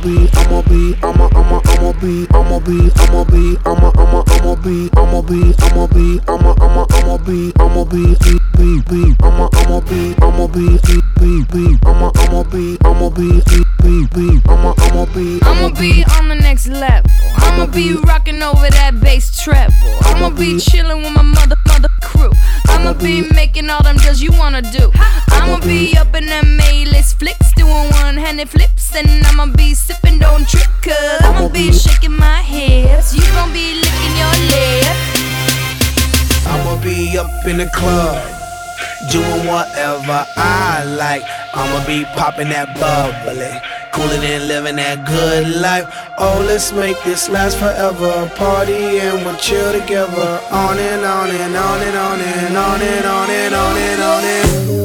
on the next level. I'ma be rocking over that bass treble. I'ma be chilling with my mother crew. I'ma be making all them deals you wanna do. I'ma be up in them A-list flicks, doing one-handed flips, and I'ma be sipping, don't trip, cause I'ma be shaking my hips. You gon' be licking your lips. I'ma be up in the club, doing whatever I like. I'ma be popping that bubbly, coolin' and living that good life. Oh, let's make this last forever. Party and we'll chill together. On and on and on and on and on and on and on and on and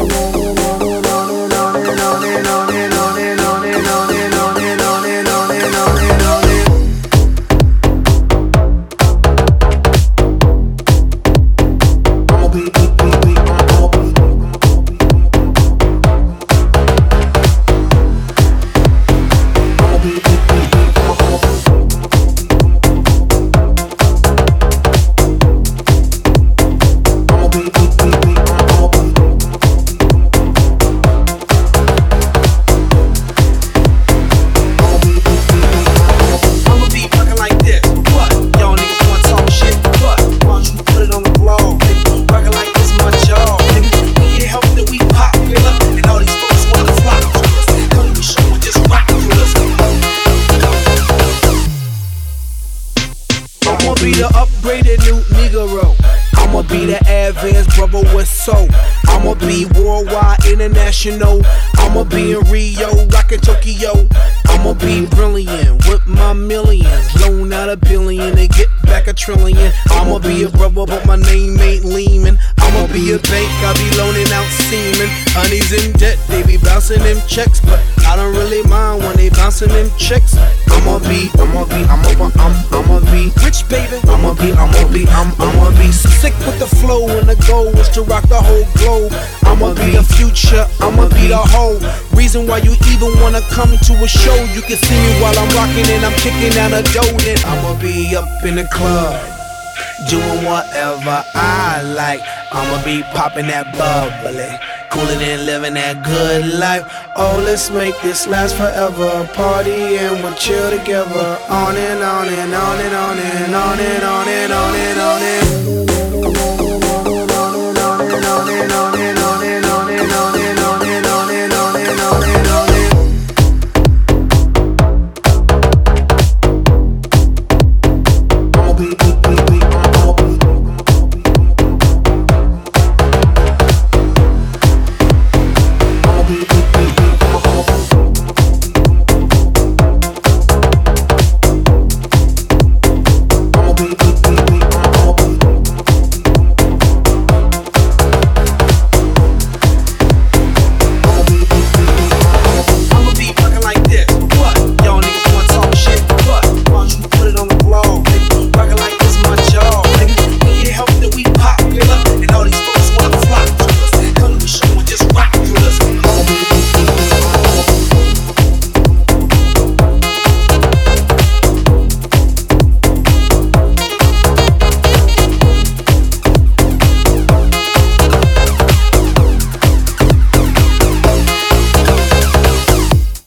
international. I'ma be in Rio, rockin' Tokyo. I'ma be brilliant with my millions. Loan out $1 billion and get back $1 trillion. I'ma be a brother, but my name ain't Lehman. I'ma be a bank, I be loaning out semen. Honey's in debt, they be bouncing them checks, but I don't really mind when they bouncing them checks. I'ma be rich, baby. I'ma be sick with the flow, and the goal is to rock the whole globe. I'ma be the future, I'ma be the whole reason why you even wanna come to a show. You can see me while I'm rocking and I'm kicking out a dough. Then I'ma be up in the club, doing whatever I like. I'ma be popping that bubbly, coolin' and living that good life. Oh, let's make this last forever. Party and we'll chill together. On and on and on and on and on and on and on and on and